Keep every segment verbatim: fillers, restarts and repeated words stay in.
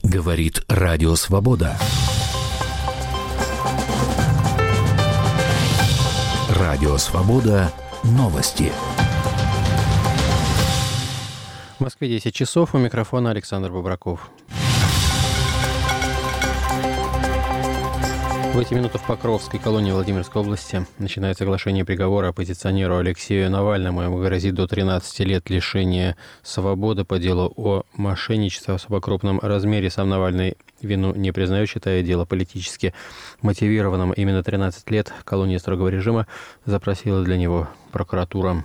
Говорит Радио Свобода. Радио Свобода. Новости. В Москве десять часов. У микрофона Александр Бобраков. В эти минуты в Покровской колонии Владимирской области начинается оглашение приговора оппозиционеру Алексею Навальному. Ему грозит до тринадцати лет лишения свободы по делу о мошенничестве в особо крупном размере. Сам Навальный вину не признает, считая дело политически мотивированным. Именно тринадцать лет колония строгого режима запросила для него прокуратура.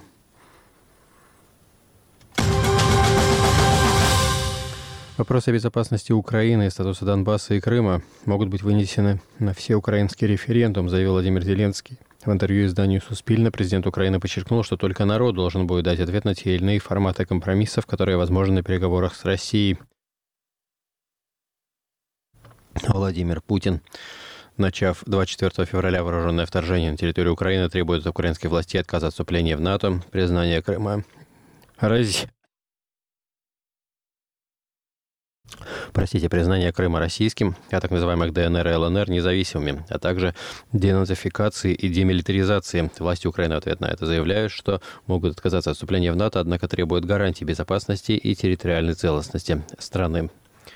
Вопросы безопасности Украины, статуса Донбасса и Крыма могут быть вынесены на всеукраинский референдум, заявил Владимир Зеленский. В интервью изданию «Суспильно» президент Украины подчеркнул, что только народ должен будет дать ответ на те или иные форматы компромиссов, которые возможны на переговорах с Россией. Владимир Путин, начав двадцать четвёртого февраля вооруженное вторжение на территорию Украины, требует от украинской власти отказа от вступления в НАТО, признания Крыма России. Простите, признание Крыма российским, а так называемых ДНР и ЛНР независимыми, а также денацификации и демилитаризации. Власти Украины в ответ на это заявляют, что могут отказаться от вступления в НАТО, однако требуют гарантий безопасности и территориальной целостности страны.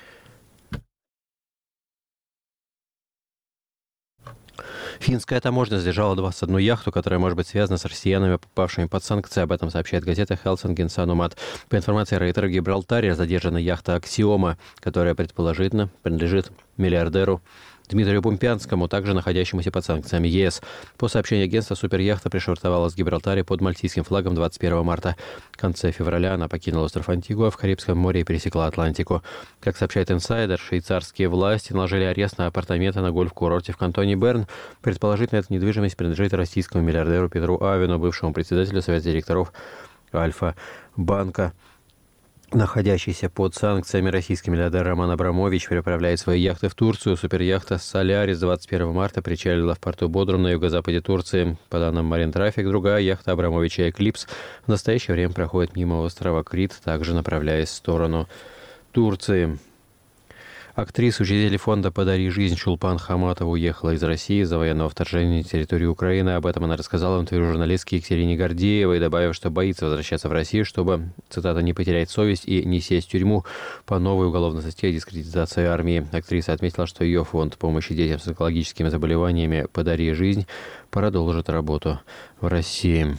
Финская таможня задержала двадцать одну яхту, которая может быть связана с россиянами, попавшими под санкции. Об этом сообщает газета Helsingin Sanomat. По информации Рейтера, в Гибралтаре задержана яхта «Аксиома», которая предположительно принадлежит миллиардеру Дмитрию Пумпянскому, также находящемуся под санкциями ЕС. По сообщению агентства, суперяхта пришвартовалась в Гибралтаре под мальтийским флагом двадцать первого марта. В конце февраля она покинула остров Антигуа в Карибском море и пересекла Атлантику. Как сообщает инсайдер, швейцарские власти наложили арест на апартаменты на гольф-курорте в кантоне Берн. Предположительно, эта недвижимость принадлежит российскому миллиардеру Петру Авину, бывшему председателю Совета директоров Альфа-банка. Находящийся под санкциями российский миллиардер Роман Абрамович переправляет свои яхты в Турцию. Суперяхта «Солярис» двадцать первого марта причалила в порту Бодрум на юго-западе Турции. По данным Марин Трафик, другая яхта Абрамовича «Эклипс» в настоящее время проходит мимо острова Крит, также направляясь в сторону Турции. Актриса, учредитель фонда «Подари жизнь» Чулпан Хаматова уехала из России из-за военного вторжения на территорию Украины. Об этом она рассказала в интервью журналистке Екатерине Гордеевой, добавив, что боится возвращаться в Россию, чтобы, цитата, «не потерять совесть и не сесть в тюрьму по новой уголовной статье дискредитации армии». Актриса отметила, что ее фонд помощи детям с онкологическими заболеваниями «Подари жизнь» продолжит работу в России.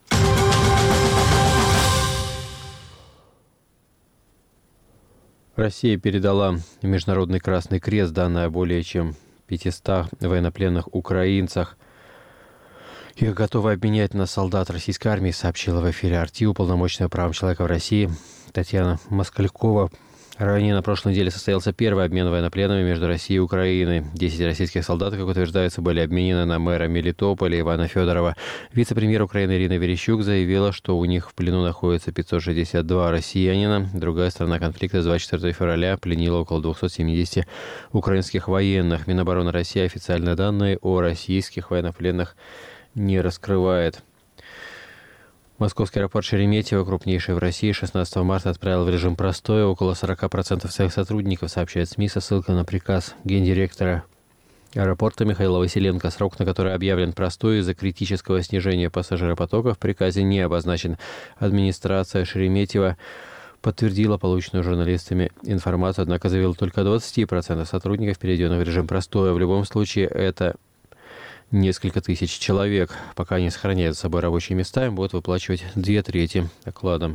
Россия передала в Международный Красный Крест данные о более чем пятистах военнопленных украинцах. Их готовы обменять на солдат российской армии, сообщила в эфире эр тэ, уполномоченная правам человека в России Татьяна Москалькова. Ранее на прошлой неделе состоялся первый обмен военнопленными между Россией и Украиной. Десять российских солдат, как утверждается, были обменены на мэра Мелитополя Ивана Федорова. Вице-премьер Украины Ирина Верещук заявила, что у них в плену находится пятьсот шестьдесят два россиянина. Другая сторона конфликта с двадцать четвёртого февраля пленила около двухсот семидесяти украинских военных. Минобороны России официальные данные о российских военнопленных не раскрывает. Московский аэропорт Шереметьево, крупнейший в России, шестнадцатого марта отправил в режим простой около сорока процентов своих сотрудников, сообщает СМИ со ссылкой на приказ гендиректора аэропорта Михаила Василенко. Срок, на который объявлен простой из-за критического снижения пассажиропотока, в приказе не обозначен. Администрация Шереметьево подтвердила полученную журналистами информацию, однако заявила только о двадцати процентах сотрудников, переведенных в режим простой. В любом случае, это несколько тысяч человек. Пока они сохраняют за собой рабочие места, им будут выплачивать две трети оклада.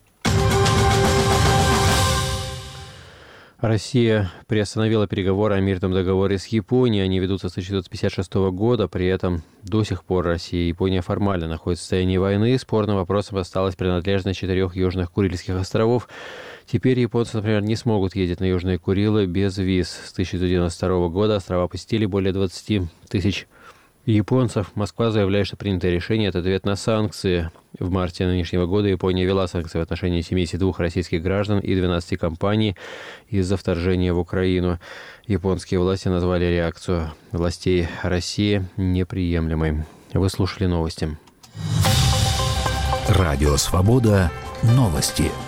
Россия приостановила переговоры о мирном договоре с Японией. Они ведутся с тысяча девятьсот пятьдесят шестого года. При этом до сих пор Россия и Япония формально находятся в состоянии войны. Спорным вопросом осталась принадлежность четырех южных Курильских островов. Теперь японцы, например, не смогут ездить на Южные Курилы без виз. С тысяча девятьсот девяносто второго года острова посетили более двадцати тысяч японцев. Москва заявляет, что принятое решение – это ответ на санкции. В марте нынешнего года Япония ввела санкции в отношении семидесяти двух российских граждан и двенадцати компаний из-за вторжения в Украину. Японские власти назвали реакцию властей России неприемлемой. Вы слушали новости. Радио «Свобода». Новости.